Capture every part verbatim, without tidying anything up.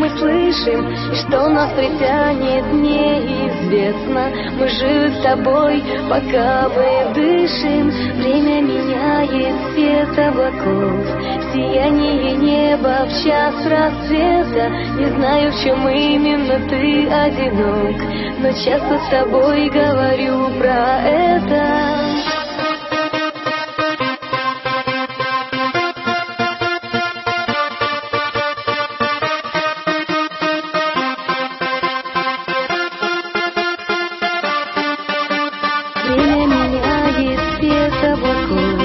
мы слышим и что нас притянет, неизвестно. Мы живы с тобой, пока мы дышим. Время меняет цвет облаков, сияние неба в час рассвета. Не знаю, в чем именно ты одинок, но часто с тобой говорю про это. Время меняет цвет облаков.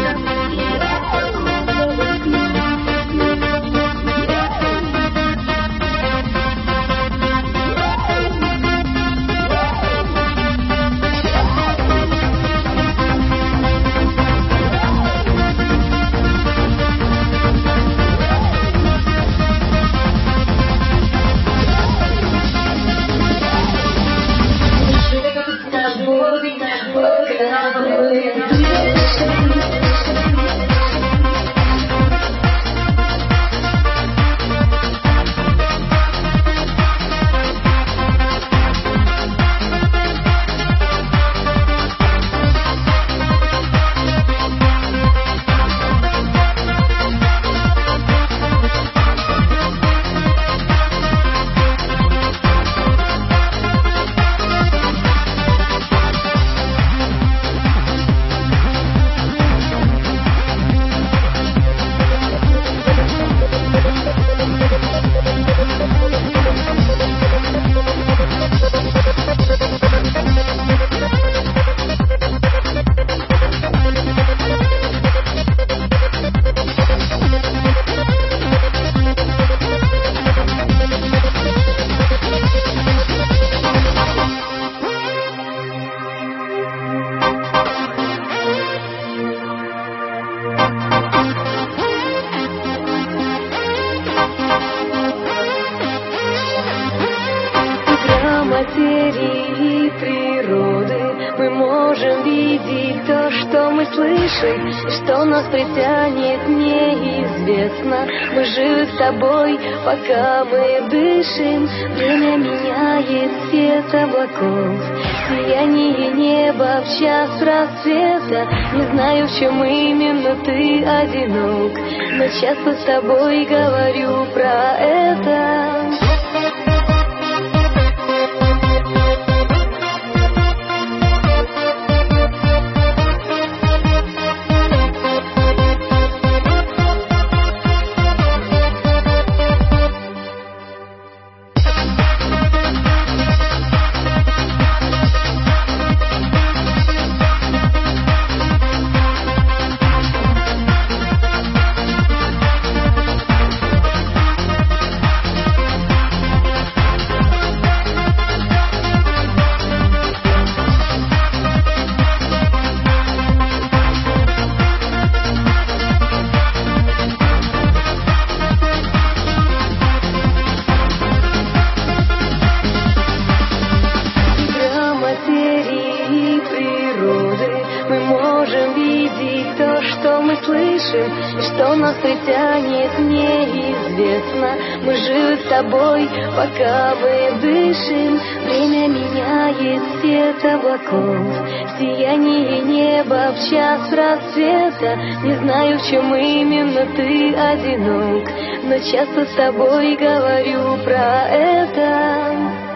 Материи природы мы можем видеть то, что мы слышим, и что нас притянет, неизвестно. Мы живы с тобой, пока мы дышим. Время меняет цвет облаков, сияние неба в час рассвета. Не знаю, в чем именно ты одинок, но часто с тобой говорю про это. Мы можем видеть то, что мы слышим, и что нас притянет, неизвестно. Мы живы с тобой, пока мы дышим. Время меняет цвет облаков, сияние неба в час рассвета. Не знаю, в чем именно ты одинок, но часто с тобой говорю про это.